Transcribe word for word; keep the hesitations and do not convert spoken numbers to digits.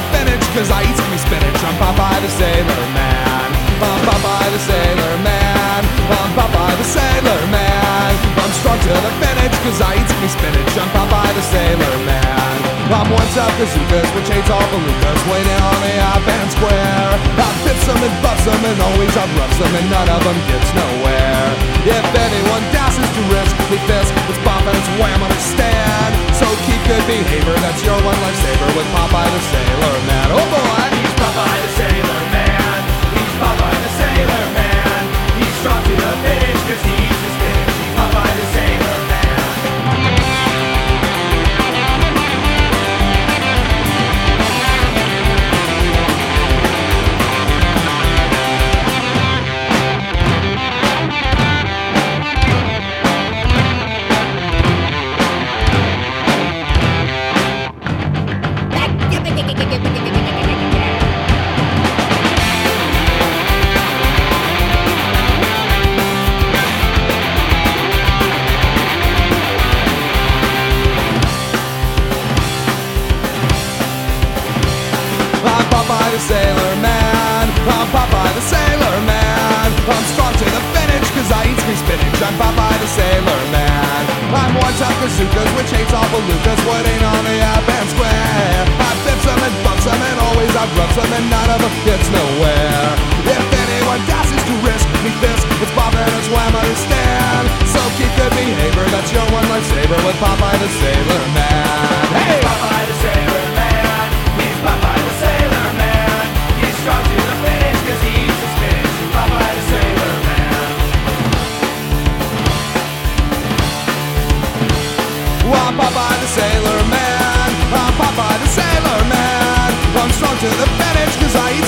finish, cause I eat skinny spinach. I'm Popeye the Sailor Man. I'm Popeye the Sailor Man. I'm Popeye the Sailor Man. I'm strong to the finish, cause I eat skinny spinach. I'm Popeye the Sailor Man. I'm one top bazookas, which hates all belugas, waiting on the up and square. I fits them and buffs them and always outroughs them, and none of them gets nowhere. If anyone dashes to risk, we fist, it's pop and it's wham, understand. So keep good behavior, that's your one lifesaver with Popeye the Sailor Man. Oh boy! He's Popeye the Sailor Man. He's Popeye the Sailor Man. He's strong to the finish, cause he eats his spinach. He's Popeye the Sailor Man. Popeye the Sailor Man. I'm Popeye the Sailor Man. I'm strong to the finish, cause I eat skinny spinach. I'm Popeye the Sailor Man. I'm one top bazookas, which hates all belugas, waiting on the up and square. I flips them and bumps them and always outroughs them, and none of them gets nowhere. If anyone dashes to risk, me fist, it's Bob and it's wham, understand. So keep good behavior, that's your one lifesaver with Popeye the Sailor Man. Hey! Popeye the Sailor Man. He's Popeye the Sailor Man. He's strong to the finish, cause he eats his spinach. He's Popeye the Sailor Man. I'm Popeye the Sailor Man. I'm Popeye the Sailor Man. I'm strong to the finish, cause I eat